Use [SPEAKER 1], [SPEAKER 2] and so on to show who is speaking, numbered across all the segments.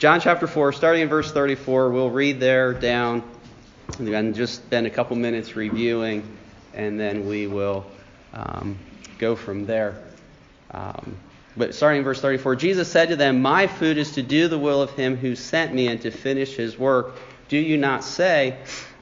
[SPEAKER 1] John chapter 4, starting in verse 34, we'll read there down and just spend a couple minutes reviewing, and then we will go from there. But starting in verse 34, Jesus said to them, "My food is to do the will of him who sent me and to finish his work. Do you not say..."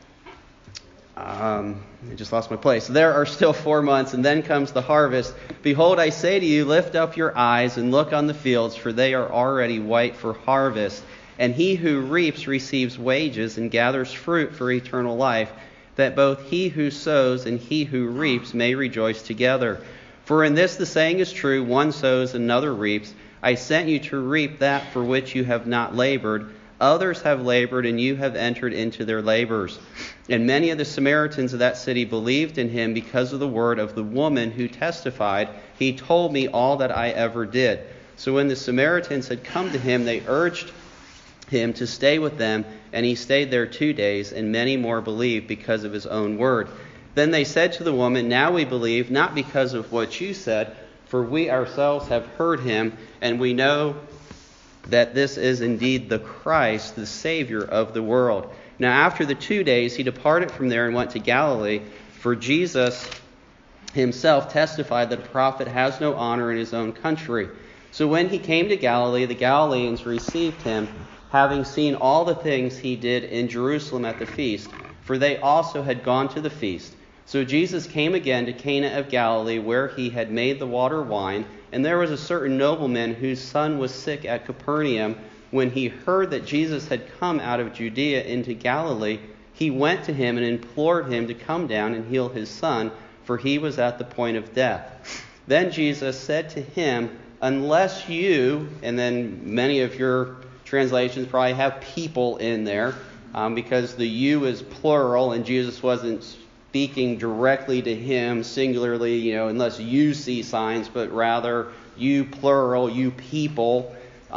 [SPEAKER 1] I just lost my place. "There are still 4 months, and then comes the harvest. Behold, I say to you, lift up your eyes and look on the fields, for they are already white for harvest. And he who reaps receives wages and gathers fruit for eternal life, that both he who sows and he who reaps may rejoice together. For in this the saying is true, one sows, another reaps. I sent you to reap that for which you have not labored. Others have labored, and you have entered into their labors." And many of the Samaritans of that city believed in him because of the word of the woman who testified, "He told me all that I ever did." So when the Samaritans had come to him, they urged him to stay with them, and he stayed there 2 days, and many more believed because of his own word. Then they said to the woman, "Now we believe, not because of what you said, for we ourselves have heard him, and we know that this is indeed the Christ, the Savior of the world." Now after the 2 days he departed from there and went to Galilee, for Jesus himself testified that a prophet has no honor in his own country. So when he came to Galilee, the Galileans received him, having seen all the things he did in Jerusalem at the feast, for they also had gone to the feast. So Jesus came again to Cana of Galilee, where he had made the water wine. And there was a certain nobleman whose son was sick at Capernaum. When he heard that Jesus had come out of Judea into Galilee, he went to him and implored him to come down and heal his son, for he was at the point of death. Then Jesus said to him, "Unless you," and then many of your translations probably have people in there, because the "you" is plural, and Jesus wasn't speaking directly to him singularly, unless you see signs, but rather you plural, you people,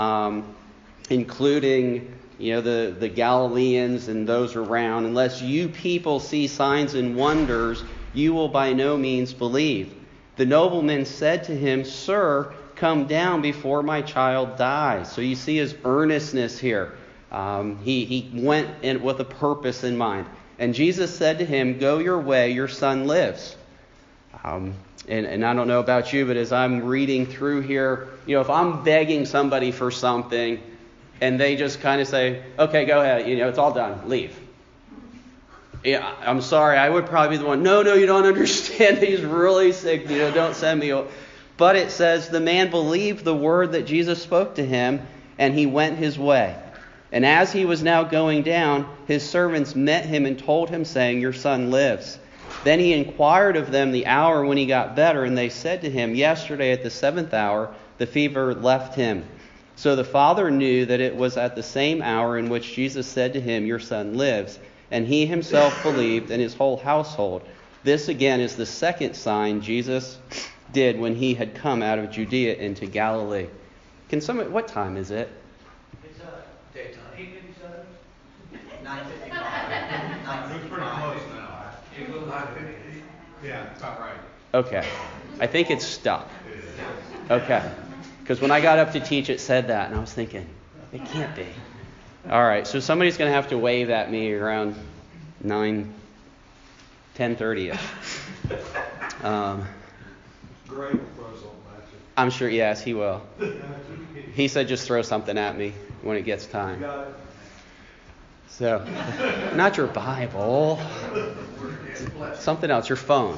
[SPEAKER 1] including the Galileans and those around. "Unless you people see signs and wonders, you will by no means believe." The nobleman said to him, "Sir, come down before my child dies." So you see his earnestness here. He went in with a purpose in mind. And Jesus said to him, "Go your way, your son lives." And I don't know about you, but as I'm reading through here, if I'm begging somebody for something and they just kind of say, "Okay, go ahead, it's all done, leave." Yeah, I'm sorry, I would probably be the one, no, you don't understand, he's really sick, don't send me. But it says, the man believed the word that Jesus spoke to him, and he went his way. And as he was now going down, his servants met him and told him, saying, "Your son lives." Then he inquired of them the hour when he got better, and they said to him, "Yesterday at the 7th hour, the fever left him." So the father knew that it was at the same hour in which Jesus said to him, "Your son lives." And he himself believed, and his whole household. This again is the second sign Jesus did when he had come out of Judea into Galilee. What time is it?
[SPEAKER 2] It's daytime. 8:57? 9:55.
[SPEAKER 3] It's pretty close now. Yeah, it's about right.
[SPEAKER 1] Okay. I think it's stuck. Okay. Because when I got up to teach, it said that, and I was thinking, it can't be. All right, so somebody's going to have to wave at me around 10:30ish.
[SPEAKER 3] Greg will throw something at you.
[SPEAKER 1] I'm sure, yes, he will. He said just throw something at me when it gets time.
[SPEAKER 3] Got it.
[SPEAKER 1] So, not your Bible. Something else, your phone.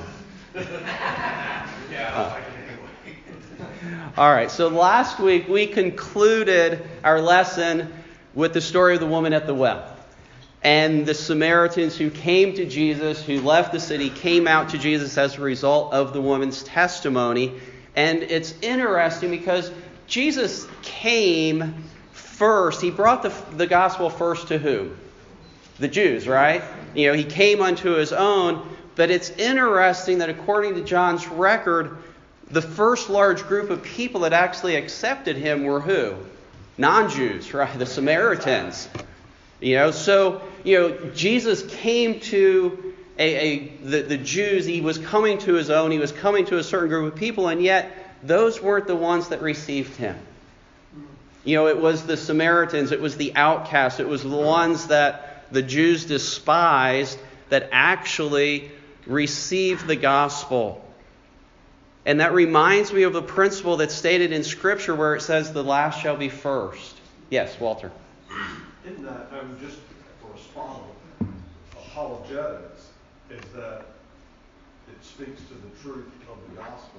[SPEAKER 1] All right, so last week we concluded our lesson with the story of the woman at the well. And the Samaritans who came to Jesus, who left the city, came out to Jesus as a result of the woman's testimony. And it's interesting because Jesus came first. He brought the gospel first to whom? The Jews, right? He came unto his own. But it's interesting that according to John's record, the first large group of people that actually accepted him were who? Non-Jews, right? The Samaritans. So Jesus came to the Jews. He was coming to his own. He was coming to a certain group of people, and yet those weren't the ones that received him. It was the Samaritans, it was the outcasts, it was the ones that the Jews despised that actually received the gospel. And that reminds me of a principle that's stated in Scripture where it says the last shall be first. Yes, Walter.
[SPEAKER 4] Isn't that, just for a spot on apologetics, is that it speaks to the truth of the gospel.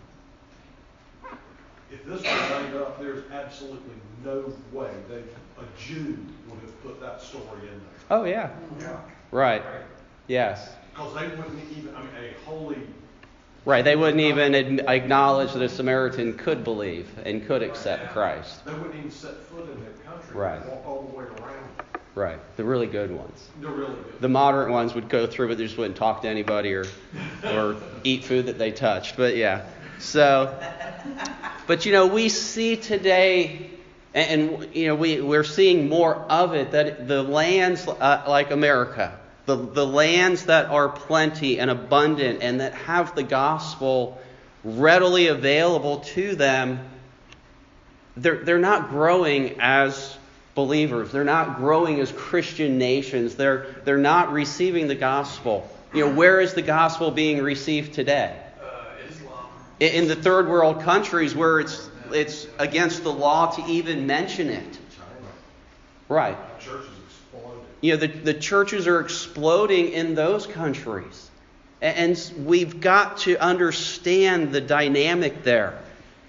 [SPEAKER 4] If this was made up, there's absolutely no way a Jew would have put that story in there.
[SPEAKER 1] Oh, yeah.
[SPEAKER 4] Yeah.
[SPEAKER 1] Right. Yes.
[SPEAKER 4] Because they wouldn't even, a holy...
[SPEAKER 1] Right, they wouldn't even acknowledge that a Samaritan could believe and could accept Christ.
[SPEAKER 4] They wouldn't even set foot in their country.
[SPEAKER 1] Right.
[SPEAKER 4] And walk all the way around.
[SPEAKER 1] Right, the really good ones.
[SPEAKER 4] They're really good.
[SPEAKER 1] The moderate ones would go through, but they just wouldn't talk to anybody or eat food that they touched. But yeah, so, but we see today, and we're seeing more of it, that the lands like America, the lands that are plenty and abundant and that have the gospel readily available to them, they're not growing as believers. They're not growing as Christian nations. They're not receiving the gospel. Where is the gospel being received today?
[SPEAKER 3] Islam.
[SPEAKER 1] In the third world countries where it's against the law to even mention it.
[SPEAKER 4] China.
[SPEAKER 1] Right.
[SPEAKER 4] Churches exploded.
[SPEAKER 1] The churches are exploding in those countries. And we've got to understand the dynamic there.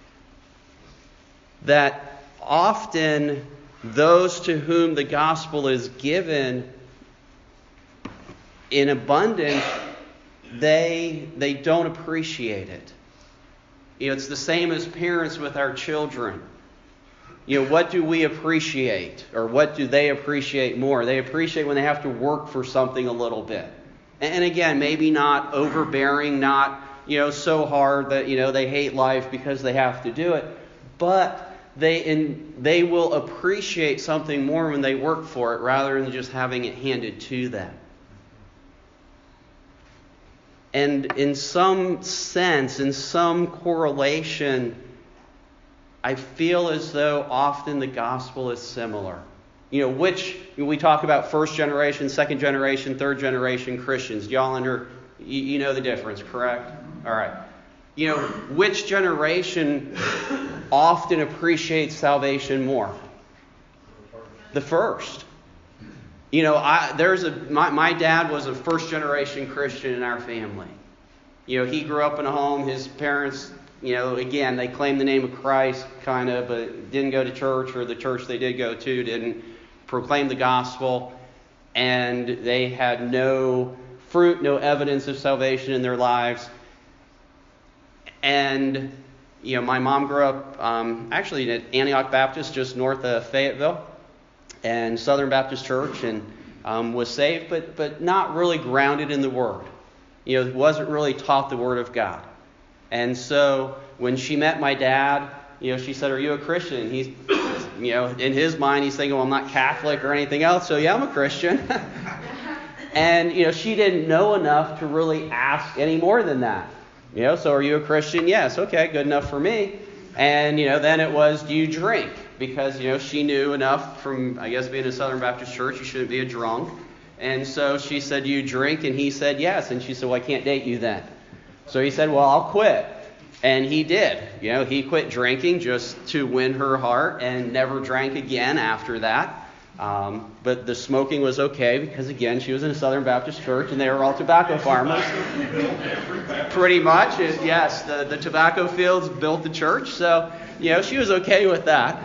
[SPEAKER 1] That often those to whom the gospel is given in abundance, they don't appreciate it. It's the same as parents with our children. What do we appreciate? Or what do they appreciate more? They appreciate when they have to work for something a little bit. And again, maybe not overbearing, not so hard that they hate life because they have to do it. But they will appreciate something more when they work for it rather than just having it handed to them. And in some sense, in some correlation, I feel as though often the gospel is similar. Which we talk about first generation, second generation, third generation Christians. Y'all you know the difference, correct? All right. Which generation often appreciates salvation more? The first. My dad was a first generation Christian in our family. He grew up in a home. His parents, again, they claimed the name of Christ, kind of, but didn't go to church, or the church they did go to didn't proclaim the gospel, and they had no fruit, no evidence of salvation in their lives. And, my mom grew up actually at Antioch Baptist, just north of Fayetteville, and Southern Baptist Church, and was saved, but not really grounded in the Word. Wasn't really taught the Word of God. And so when she met my dad, she said, "Are you a Christian?" And he's, in his mind, he's thinking, "Well, I'm not Catholic or anything else, so yeah, I'm a Christian." And, she didn't know enough to really ask any more than that. So are you a Christian? Yes. Okay, good enough for me. And, then it was, do you drink? Because, she knew enough from, I guess, being in a Southern Baptist church, you shouldn't be a drunk. And so she said, do you drink? And he said, yes. And she said, well, I can't date you then. So he said, well, I'll quit. And he did. He quit drinking just to win her heart and never drank again after that. But the smoking was okay because, again, she was in a Southern Baptist church and they were all tobacco farmers. Pretty much. Yes, the tobacco fields built the church. So, she was okay with that.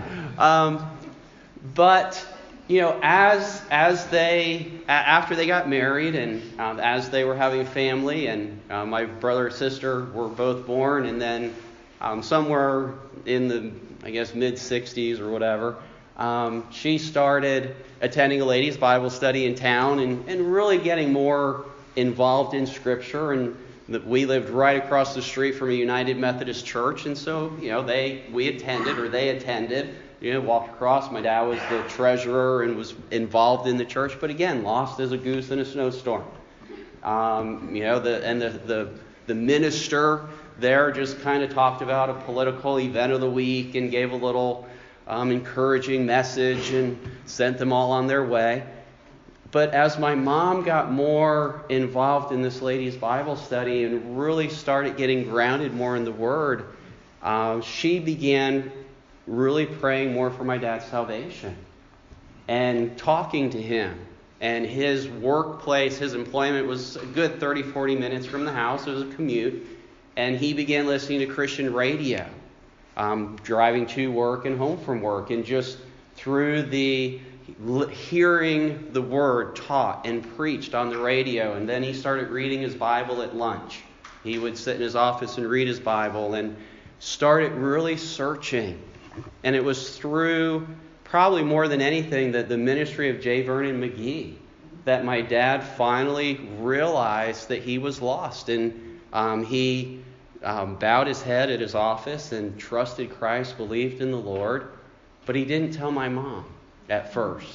[SPEAKER 1] But, after they got married and as they were having a family, and my brother and sister were both born, and then somewhere in the, I guess, mid-60s or whatever, she started attending a ladies' Bible study in town and really getting more involved in Scripture. And we lived right across the street from a United Methodist church, and so they attended. Walked across. My dad was the treasurer and was involved in the church, but again, lost as a goose in a snowstorm. The minister there just kind of talked about a political event of the week and gave a little encouraging message and sent them all on their way. But as my mom got more involved in this lady's Bible study and really started getting grounded more in the Word, she began really praying more for my dad's salvation and talking to him. And his workplace, his employment was a good 30, 40 minutes from the house. It was a commute. And he began listening to Christian radio, driving to work and home from work, and just through the hearing the Word taught and preached on the radio. And then he started reading his Bible at lunch. He would sit in his office and read his Bible and started really searching. And it was through, probably more than anything, that the ministry of J. Vernon McGee, that my dad finally realized that he was lost. And he bowed his head at his office and trusted Christ, believed in the Lord. But he didn't tell my mom at first.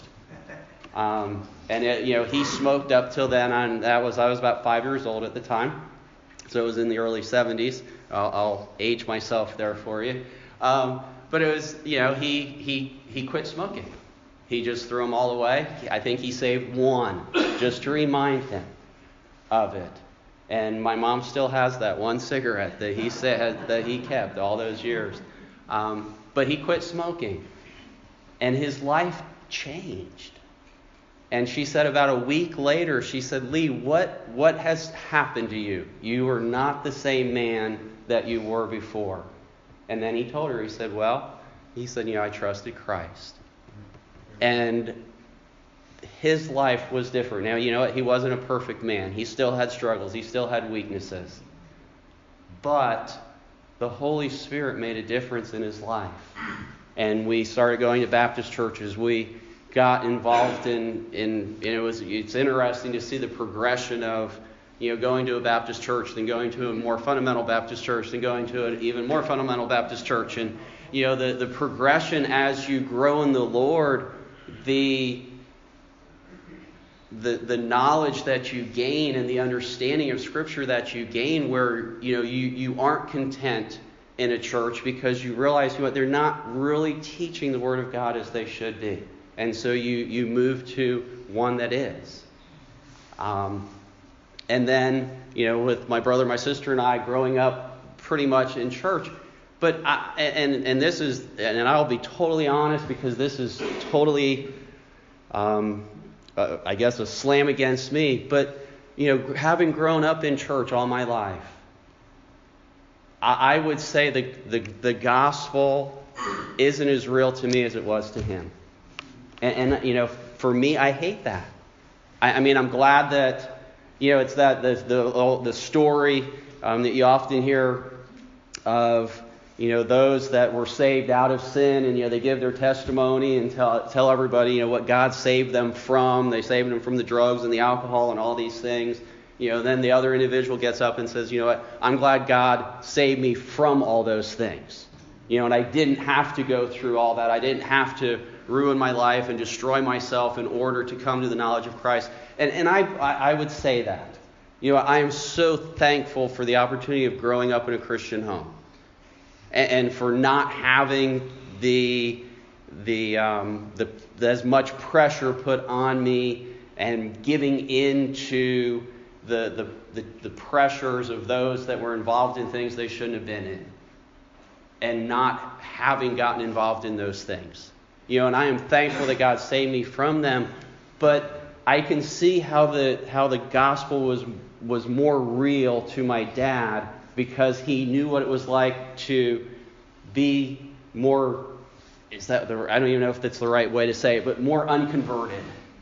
[SPEAKER 1] He smoked up till then. I was about 5 years old at the time. So it was in the early 70s. I'll age myself there for you. But it was, he quit smoking. He just threw them all away. I think he saved one just to remind him of it. And my mom still has that one cigarette that he said that he kept all those years. But he quit smoking. And his life changed. And she said about a week later, she said, "Lee, what has happened to you? You are not the same man that you were before." And then he told her, he said, I trusted Christ. And his life was different. Now, you know what? He wasn't a perfect man. He still had struggles. He still had weaknesses. But the Holy Spirit made a difference in his life. And we started going to Baptist churches. We got involved it's interesting to see the progression of, going to a Baptist church, then going to a more fundamental Baptist church, then going to an even more fundamental Baptist church. And, the progression as you grow in the Lord, the knowledge that you gain and the understanding of Scripture that you gain, where, you aren't content in a church because you realize they're not really teaching the Word of God as they should be. And so you move to one that is. And then, with my brother, my sister, and I growing up pretty much in church. But I'll be totally honest, because this is totally, I guess, a slam against me. But, having grown up in church all my life, I would say the gospel isn't as real to me as it was to him. And for me, I hate that. I'm glad that, it's that the story that you often hear of, those that were saved out of sin, and they give their testimony and tell everybody, what God saved them from. They saved them from the drugs and the alcohol and all these things. Then the other individual gets up and says, I'm glad God saved me from all those things. And I didn't have to go through all that. I didn't have to ruin my life and destroy myself in order to come to the knowledge of Christ. And I would say that. I am so thankful for the opportunity of growing up in a Christian home. And for not having the as much pressure put on me and giving into the pressures of those that were involved in things they shouldn't have been in. And not having gotten involved in those things. And I am thankful that God saved me from them. But I can see how the gospel was more real to my dad, because he knew what it was like to be more, I don't even know if that's the right way to say it, but more unconverted.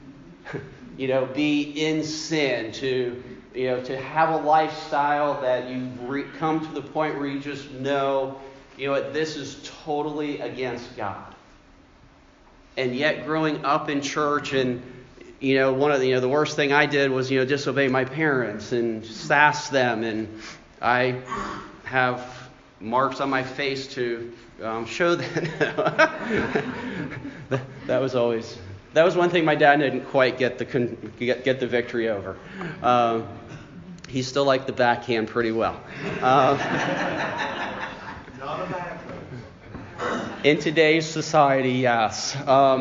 [SPEAKER 1] Be in sin, to have a lifestyle that you come to the point where you just know, this is totally against God. And yet growing up in church, and one of the worst thing I did was disobey my parents and sass them, and I have marks on my face to show that. that was one thing my dad didn't quite get the victory over. He still liked the backhand pretty well.
[SPEAKER 4] Not a bad thing.
[SPEAKER 1] In today's society, yes. All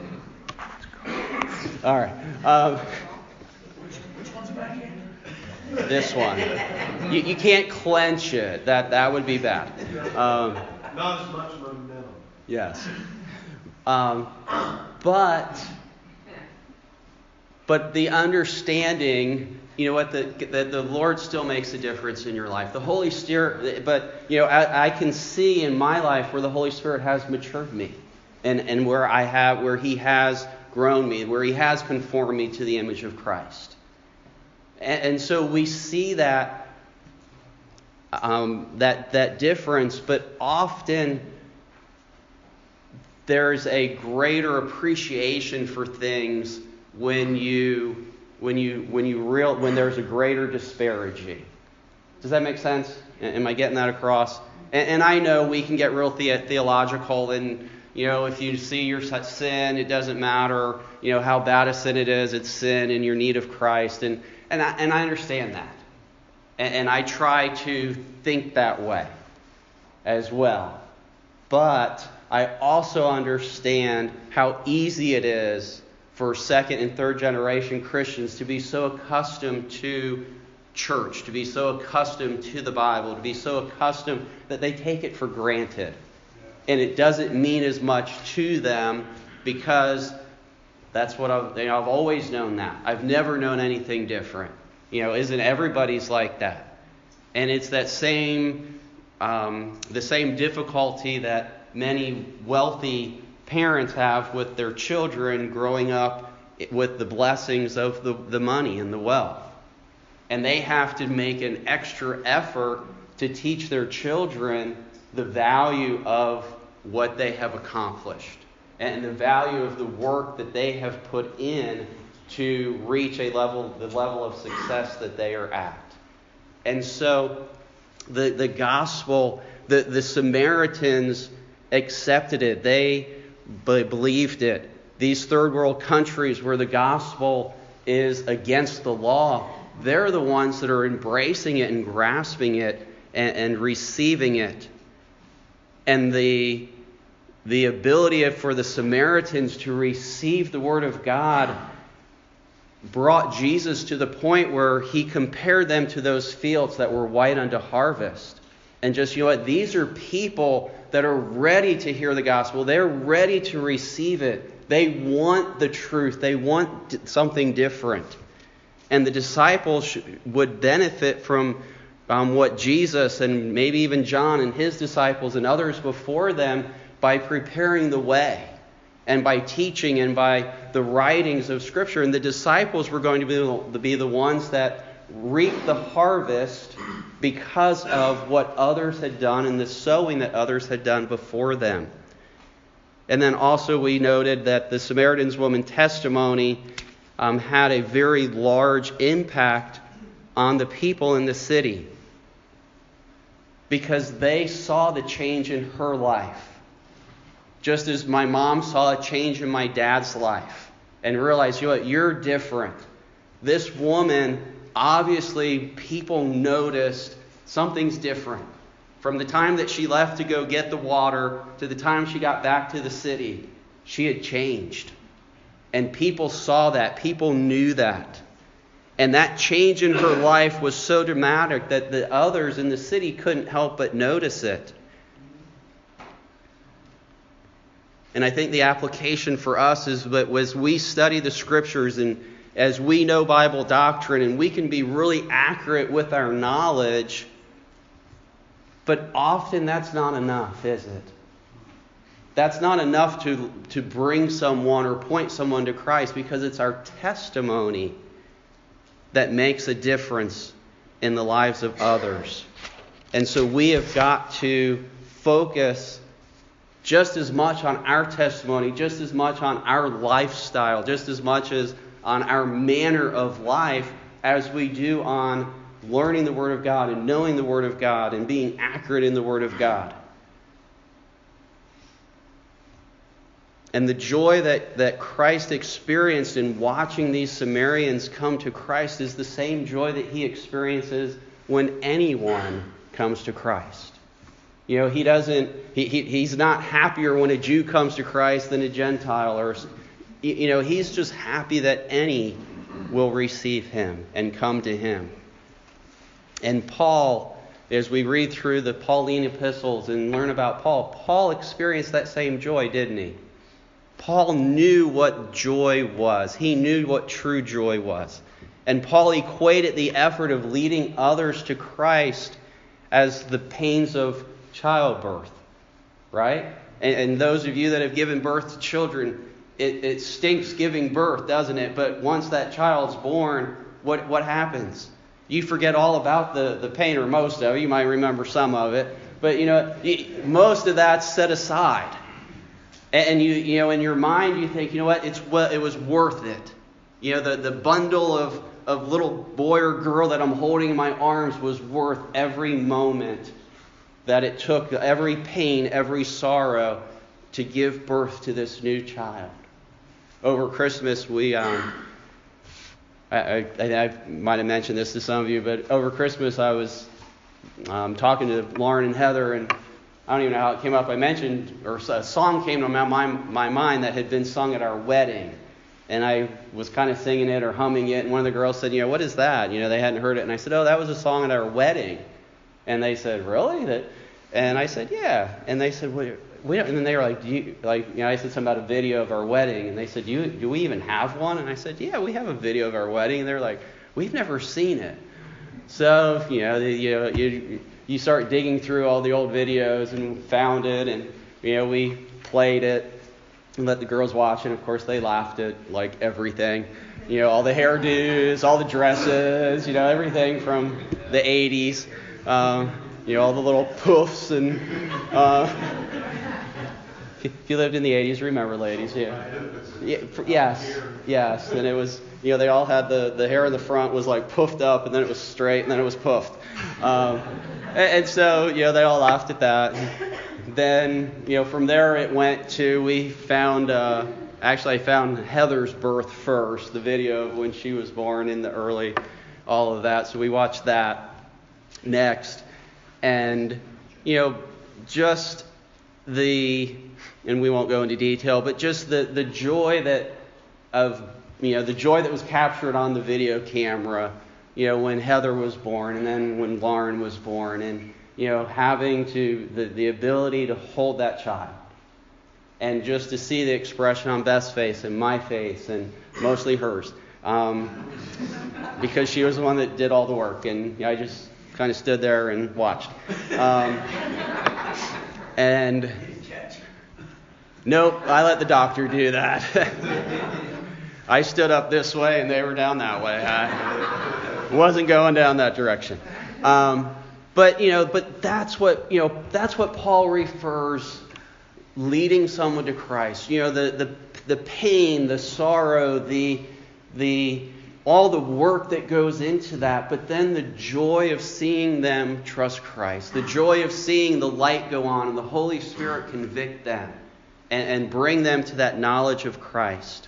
[SPEAKER 1] right.
[SPEAKER 2] Which one's back in?
[SPEAKER 1] This one. You can't clench it. That would be bad.
[SPEAKER 4] Not as much momentum.
[SPEAKER 1] Yes. But the understanding, you know what, that the Lord still makes a difference in your life. The Holy Spirit, but you know, I can see in my life where the Holy Spirit has matured me, and where He has grown me, where He has conformed me to the image of Christ. And so we see that difference, but often there's a greater appreciation for things when there's a greater disparity. Does that make sense? Am I getting that across? And I know we can get real theological, and you know, if you see your sin, it doesn't matter, you know, how bad a sin it is, it's sin, and you're in need of Christ, and I understand that, and I try to think that way as well, but I also understand how easy it is for second and third generation Christians to be so accustomed to church, to be so accustomed to the Bible, to be so accustomed that they take it for granted. And it doesn't mean as much to them because that's what I've always known that. I've never known anything different. You know, isn't everybody's like that? And it's that the same difficulty that many wealthy parents have with their children growing up with the blessings of the money and the wealth. And they have to make an extra effort to teach their children the value of what they have accomplished and the value of the work that they have put in to reach the level of success that they are at. And so the gospel, the Samaritans accepted it. They believed it. These third world countries where the gospel is against the law, they're the ones that are embracing it and grasping it and receiving it. And the ability for the Samaritans to receive the Word of God brought Jesus to the point where He compared them to those fields that were white unto harvest. And just, you know what, these are people that are ready to hear the gospel. They're ready to receive it. They want the truth. They want something different. And the disciples would benefit from what Jesus and maybe even John and his disciples and others before them by preparing the way and by teaching and by the writings of Scripture. And the disciples were going to be the ones that reap the harvest because of what others had done and the sowing that others had done before them. And then also we noted that the Samaritan woman's testimony had a very large impact on the people in the city because they saw the change in her life. Just as my mom saw a change in my dad's life and realized, you know what, you're different. This woman, obviously, people noticed something's different. From the time that she left to go get the water to the time she got back to the city, she had changed. And people saw that. People knew that. And that change in her life was so dramatic that the others in the city couldn't help but notice it. And I think the application for us is that as we study the Scriptures and as we know Bible doctrine and we can be really accurate with our knowledge, but often that's not enough, is it? That's not enough to bring someone or point someone to Christ, because it's our testimony that makes a difference in the lives of others. And so we have got to focus just as much on our testimony, just as much on our lifestyle, just as much as on our manner of life as we do on learning the Word of God and knowing the Word of God and being accurate in the Word of God. And the joy that Christ experienced in watching these Samaritans come to Christ is the same joy that He experiences when anyone comes to Christ. He's not happier when a Jew comes to Christ than a Gentile, or he's just happy that any will receive him and come to him. And Paul, as we read through the Pauline epistles and learn about Paul experienced that same joy, didn't he? Paul knew what joy was. He knew what true joy was. And Paul equated the effort of leading others to Christ as the pains of childbirth, right? And those of you that have given birth to children, it stinks giving birth, doesn't it? But once that child's born, what happens? You forget all about the pain, or most of it. You might remember some of it, but most of that's set aside. And you in your mind you think, it was worth it. The bundle of little boy or girl that I'm holding in my arms was worth every moment that it took, every pain, every sorrow to give birth to this new child. Over Christmas, we I might have mentioned this to some of you, but over Christmas I was talking to Lauren and Heather, and I don't even know how it came up. I mentioned, or a song came to my mind that had been sung at our wedding. And I was kind of singing it or humming it, and one of the girls said, what is that? They hadn't heard it. And I said, that was a song at our wedding. And they said, really? And I said, yeah. And they said, we don't. And then they were like, I said something about a video of our wedding. And they said, do we even have one? And I said, yeah, we have a video of our wedding. And they're like, we've never seen it. So, you start digging through all the old videos and found it. And, we played it and let the girls watch it. Of course, they laughed at like everything. All the hairdos, all the dresses, everything from the 80s. All the little poofs and if you lived in the 80s, remember, ladies, yes. And it was, they all had the hair in the front was like puffed up, and then it was straight, and then it was puffed. And so, they all laughed at that. Then, from there it went to, we found, I found Heather's birth first, the video of when she was born in the early, all of that. So we watched that next. And, just and we won't go into detail, but just the joy that was captured on the video camera, when Heather was born, and then when Lauren was born, and having the ability to hold that child, and just to see the expression on Beth's face and my face, and mostly hers, because she was the one that did all the work, and I just kind of stood there and watched. And nope, I let the doctor do that. I stood up this way and they were down that way. I wasn't going down that direction. But that's what Paul refers, leading someone to Christ. The pain, the sorrow, the all the work that goes into that, but then the joy of seeing them trust Christ, the joy of seeing the light go on and the Holy Spirit convict them and bring them to that knowledge of Christ.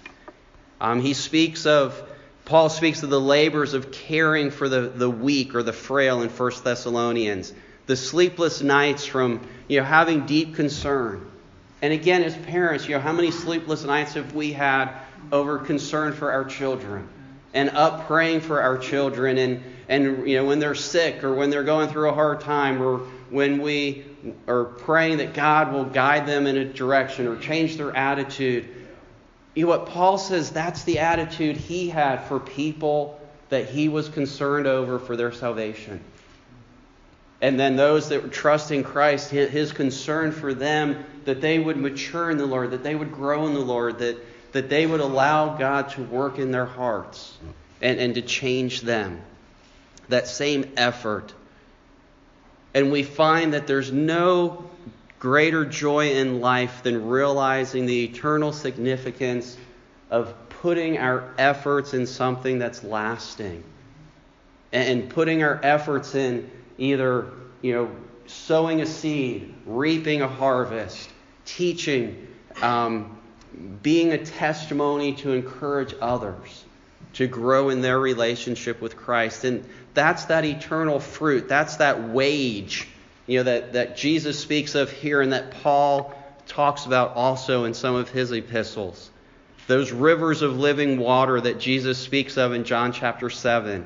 [SPEAKER 1] Paul speaks of the labors of caring for the weak or the frail in 1 Thessalonians, the sleepless nights from having deep concern. And again, as parents, how many sleepless nights have we had over concern for our children? And up praying for our children, and when they're sick or when they're going through a hard time, or when we are praying that God will guide them in a direction or change their attitude. What Paul says, that's the attitude he had for people that he was concerned over for their salvation. And then those that were trusting Christ, his concern for them, that they would mature in the Lord, that they would grow in the Lord, that they would allow God to work in their hearts and to change them. That same effort. And we find that there's no greater joy in life than realizing the eternal significance of putting our efforts in something that's lasting. And putting our efforts in either, sowing a seed, reaping a harvest, teaching, being a testimony to encourage others to grow in their relationship with Christ. And that's that eternal fruit. That's that wage that Jesus speaks of here and that Paul talks about also in some of his epistles. Those rivers of living water that Jesus speaks of in John chapter 7.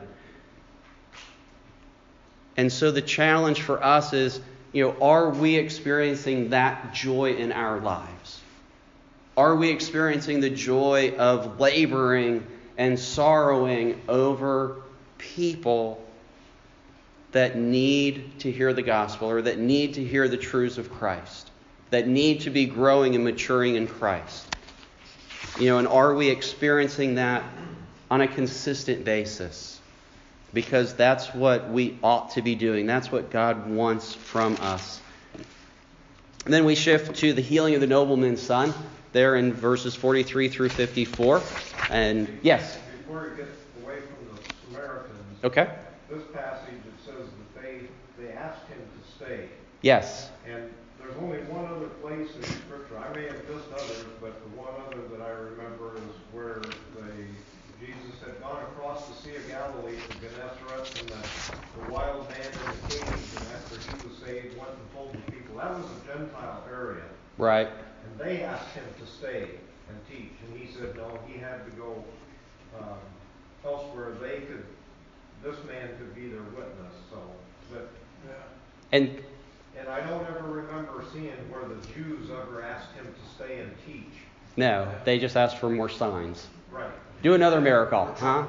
[SPEAKER 1] And so the challenge for us is, are we experiencing that joy in our lives? Are we experiencing the joy of laboring and sorrowing over people that need to hear the gospel, or that need to hear the truths of Christ, that need to be growing and maturing in Christ? And are we experiencing that on a consistent basis? Because that's what we ought to be doing. That's what God wants from us. And then we shift to the healing of the nobleman's son, there in verses 43 through 54. And yes?
[SPEAKER 4] Before we get away from the Samaritans,
[SPEAKER 1] Okay.
[SPEAKER 4] this passage, it says that they asked him to stay.
[SPEAKER 1] Yes.
[SPEAKER 4] And there's only one other place in Scripture. I may have missed others, but the one other that I remember is where Jesus had gone across the Sea of Galilee to Gennesaret, and the wild man in the cage, and after he was saved, went and told the people. That was a Gentile area.
[SPEAKER 1] Right.
[SPEAKER 4] And they asked him to stay and teach, and he said no, he had to go elsewhere. This man could be their witness. So, but
[SPEAKER 1] And
[SPEAKER 4] I don't ever remember seeing where the Jews ever asked him to stay and teach.
[SPEAKER 1] no, they just asked for more signs.
[SPEAKER 4] Right.
[SPEAKER 1] Do another miracle, huh?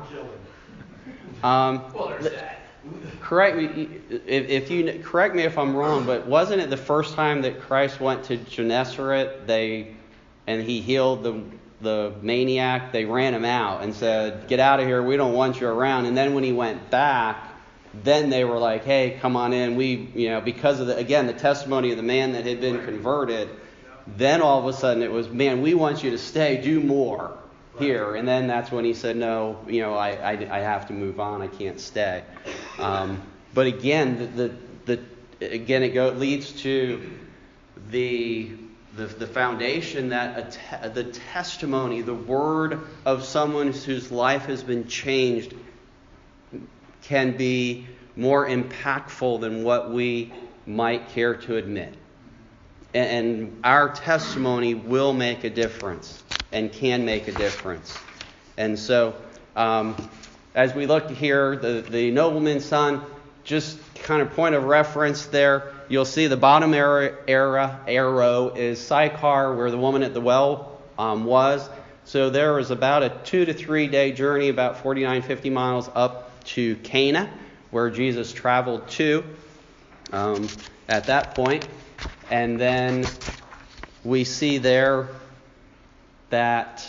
[SPEAKER 2] Well, there's that.
[SPEAKER 1] Correct me if I'm wrong, but wasn't it the first time that Christ went to Gennesaret, and he healed the maniac? They ran him out and said, "Get out of here, we don't want you around." And then when he went back, then they were like, "Hey, come on in." Because of the testimony of the man that had been converted, then all of a sudden it was, "Man, we want you to stay, do more here." And then that's when he said, "No, I have to move on. I can't stay." But again, it leads to the foundation that the testimony, the word of someone whose life has been changed, can be more impactful than what we might care to admit. And our testimony will make a difference and can make a difference. And so, as we look here, the nobleman's son, just kind of point of reference there, you'll see the bottom arrow is Sychar, where the woman at the well was. So there was about a 2 to 3 day journey, about 49, 50 miles up to Cana, where Jesus traveled to at that point. And then we see there that,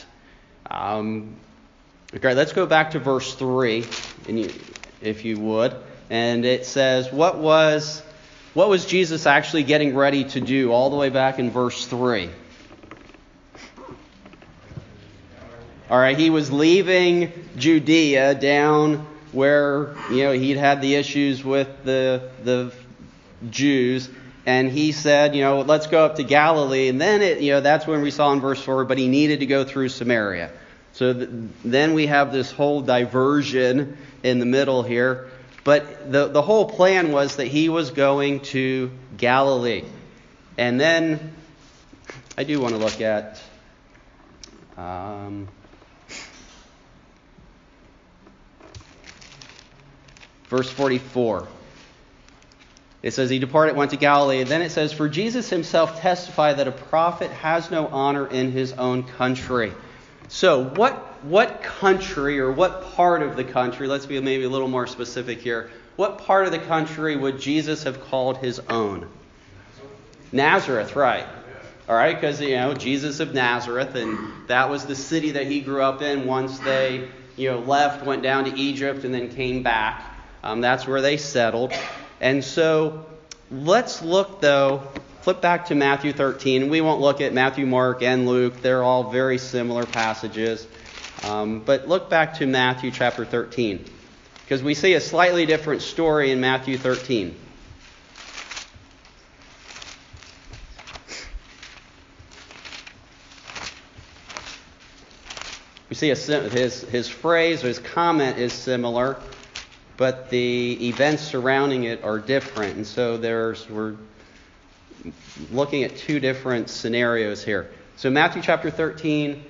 [SPEAKER 1] okay, let's go back to verse 3, if you would. And it says, what was Jesus actually getting ready to do all the way back in verse 3? All right, he was leaving Judea down where, he'd had the issues with the Jews. And he said, let's go up to Galilee. And then that's when we saw in verse 4, but he needed to go through Samaria. So then we have this whole diversion in the middle here. But the whole plan was that he was going to Galilee. And then I do want to look at verse 44. It says, he departed, went to Galilee. And then it says, for Jesus himself testified that a prophet has no honor in his own country. So what country, or what part of the country, let's be maybe a little more specific here, what part of the country would Jesus have called his own? Nazareth, right. All right, because, Jesus of Nazareth, and that was the city that he grew up in once they, left, went down to Egypt, and then came back. That's where they settled. And so let's look, though, flip back to Matthew 13. We won't look at Matthew, Mark, and Luke. They're all very similar passages. But look back to Matthew chapter 13, because we see a slightly different story in Matthew 13. We see his phrase, or his comment is similar. but the events surrounding it are different. And so we're looking at two different scenarios here. So Matthew chapter 13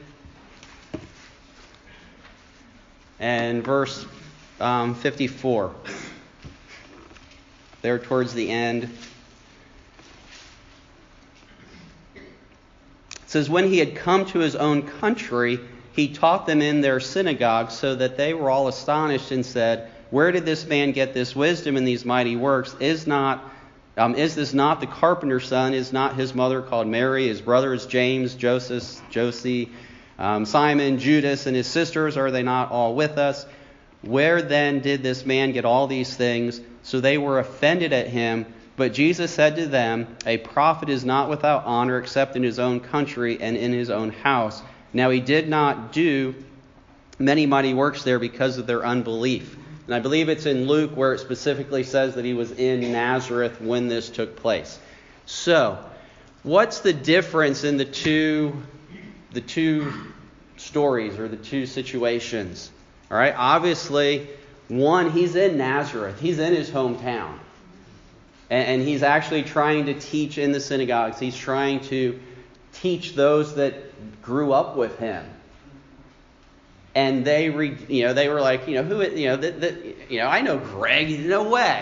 [SPEAKER 1] and verse 54. There towards the end. It says, when he had come to his own country, he taught them in their synagogue, so that they were all astonished and said, where did this man get this wisdom and these mighty works? Is this not the carpenter's son? Is not his mother called Mary? His brothers James, Joseph, Josie, Simon, Judas, and his sisters, are they not all with us? Where then did this man get all these things? So they were offended at him. But Jesus said to them, a prophet is not without honor except in his own country and in his own house. Now he did not do many mighty works there because of their unbelief. And I believe it's in Luke where it specifically says that he was in Nazareth when this took place. So, what's the difference in the two stories or the two situations? All right, obviously, one, he's in Nazareth. He's in his hometown. And he's actually trying to teach in the synagogues. He's trying to teach those that grew up with him. And they were like, I know Greg. No way.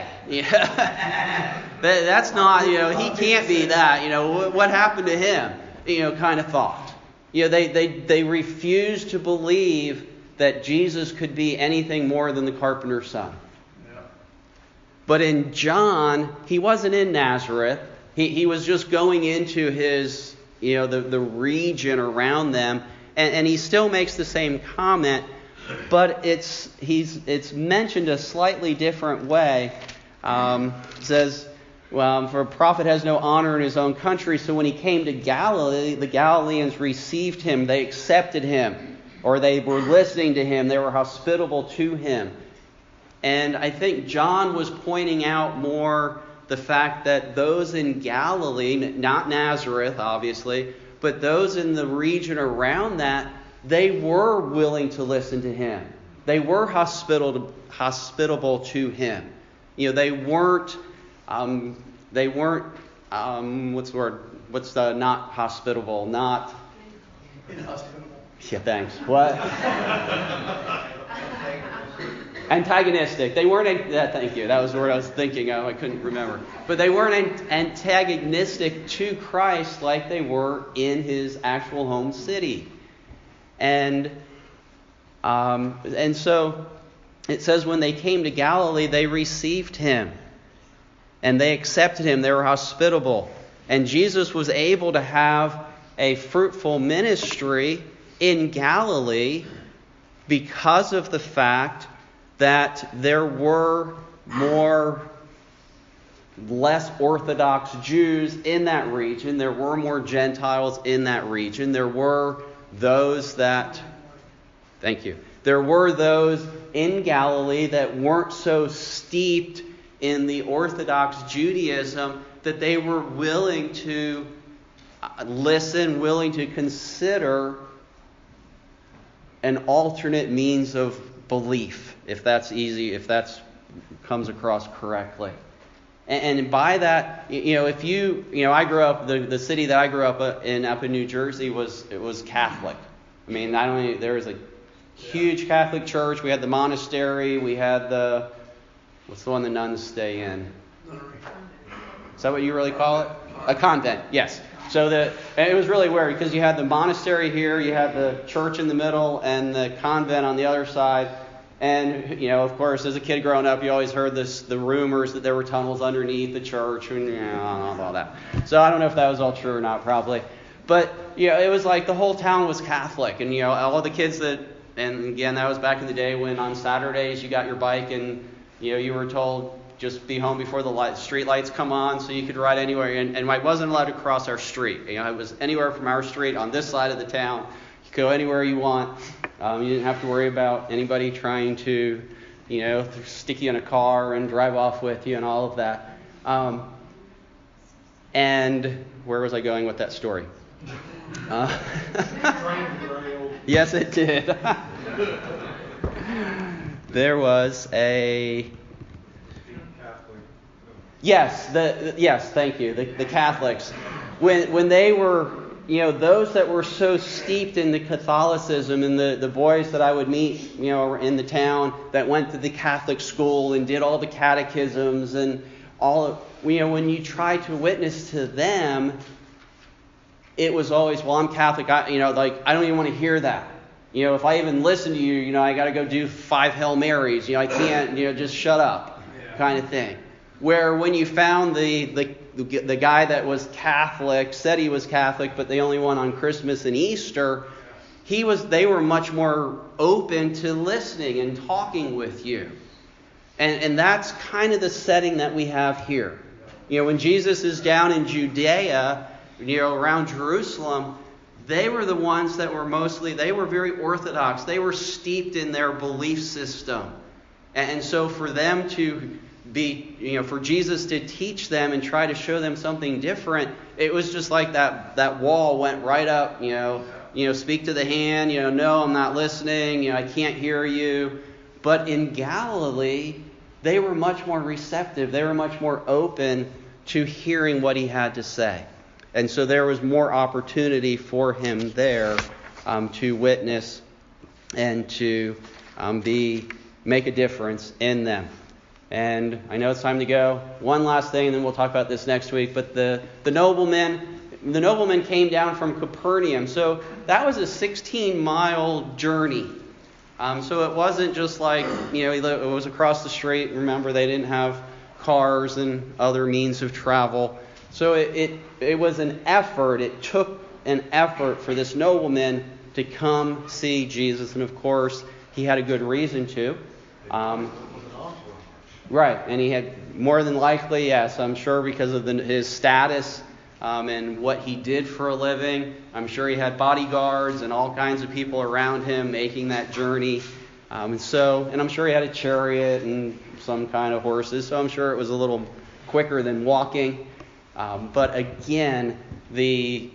[SPEAKER 1] That's not, he can't be that. What happened to him? Kind of thought. They refused to believe that Jesus could be anything more than the carpenter's son. Yeah. But in John, he wasn't in Nazareth. He was just going into his, the region around them. And he still makes the same comment, but it's mentioned a slightly different way. It says, well, for a prophet has no honor in his own country. So when he came to Galilee, the Galileans received him. They accepted him, or they were listening to him. They were hospitable to him. And I think John was pointing out more the fact that those in Galilee, not Nazareth, obviously, but those in the region around that, they were willing to listen to him. They were hospitable to him. They weren't. What's the word? What's the not hospitable? Not inhospitable. Yeah, thanks. What? Antagonistic. They weren't. Thank you. That was the word I was thinking of. I couldn't remember. But they weren't antagonistic to Christ like they were in his actual home city. And so it says when they came to Galilee, they received him. And they accepted him. They were hospitable. And Jesus was able to have a fruitful ministry in Galilee because of the fact that there were less Orthodox Jews in that region. There were more Gentiles in that region. There were those There were those in Galilee that weren't so steeped in the Orthodox Judaism that they were willing to listen, willing to consider an alternate means of belief, if that's easy, if that comes across correctly. And by that, I grew up, the city that I grew up in New Jersey was Catholic. I mean, not only there was a huge Catholic church, we had the monastery, we had what's the one the nuns stay in? Is that what you really call it? A convent, yes. So it was really weird because you had the monastery here, you had the church in the middle, and the convent on the other side. And, of course, as a kid growing up, you always heard the rumors that there were tunnels underneath the church and all that. So I don't know if that was all true or not, probably. But, it was like the whole town was Catholic. And, all the kids and again, that was back in the day when on Saturdays you got your bike and, you were told just be home before the street lights come on so you could ride anywhere. And I wasn't allowed to cross our street. It was anywhere from our street on this side of the town. You could go anywhere you want. You didn't have to worry about anybody trying to, stick you in a car and drive off with you and all of that. And where was I going with that story? Yes, it did. There was a Yes, thank you. The Catholics, when they were, those that were so steeped in the Catholicism, and the boys that I would meet, in the town that went to the Catholic school and did all the catechisms and all, when you try to witness to them, it was always, well, I'm Catholic. I don't even want to hear that. If I even listen to you, I got to go do 5 Hail Marys. I can't, just shut up, kind of thing. Where when you found the guy that was Catholic, said he was Catholic, but the only one on Christmas and Easter, they were much more open to listening and talking with you. And that's kind of the setting that we have here. When Jesus is down in Judea, around Jerusalem, they were the ones that they were very orthodox. They were steeped in their belief system. And so for them to be, for Jesus to teach them and try to show them something different, it was just like that wall went right up, speak to the hand, no, I'm not listening, I can't hear you. But in Galilee, they were much more receptive. They were much more open to hearing what he had to say. And so there was more opportunity for him there to witness and to make a difference in them. And I know it's time to go. One last thing, and then we'll talk about this next week. But the nobleman came down from Capernaum. So that was a 16-mile journey. So it wasn't just like, it was across the street. Remember, they didn't have cars and other means of travel. So it was an effort. It took an effort for this nobleman to come see Jesus. And of course, he had a good reason to. Right, and he had more than likely, yes, I'm sure because of his status and what he did for a living. I'm sure he had bodyguards and all kinds of people around him making that journey. And I'm sure he had a chariot and some kind of horses, so I'm sure it was a little quicker than walking. But again, the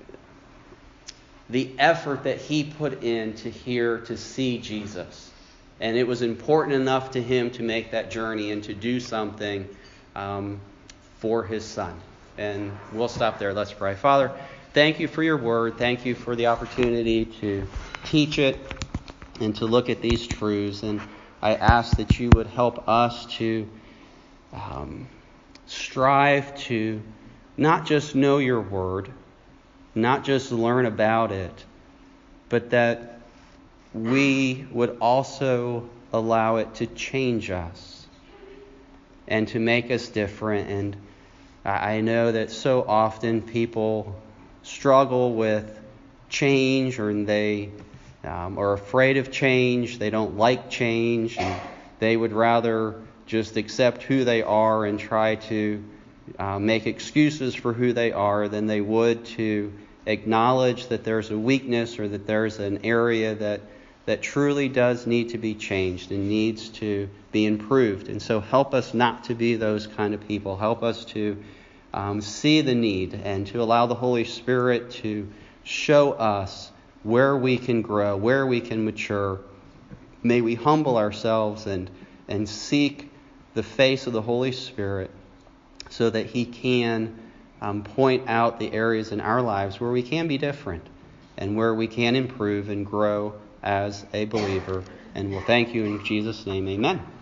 [SPEAKER 1] effort that he put in to see Jesus. And it was important enough to him to make that journey and to do something for his son. And we'll stop there. Let's pray. Father, thank you for your word. Thank you for the opportunity to teach it and to look at these truths. And I ask that you would help us to strive to not just know your word, not just learn about it, but that we would also allow it to change us and to make us different. And I know that so often people struggle with change, or they are afraid of change. They don't like change, and they would rather just accept who they are and try to make excuses for who they are than they would to acknowledge that there's a weakness or that there's an area that truly does need to be changed and needs to be improved. And so help us not to be those kind of people. Help us to see the need and to allow the Holy Spirit to show us where we can grow, where we can mature. May we humble ourselves and seek the face of the Holy Spirit so that he can point out the areas in our lives where we can be different and where we can improve and grow as a believer. And we'll thank you in Jesus' name. Amen.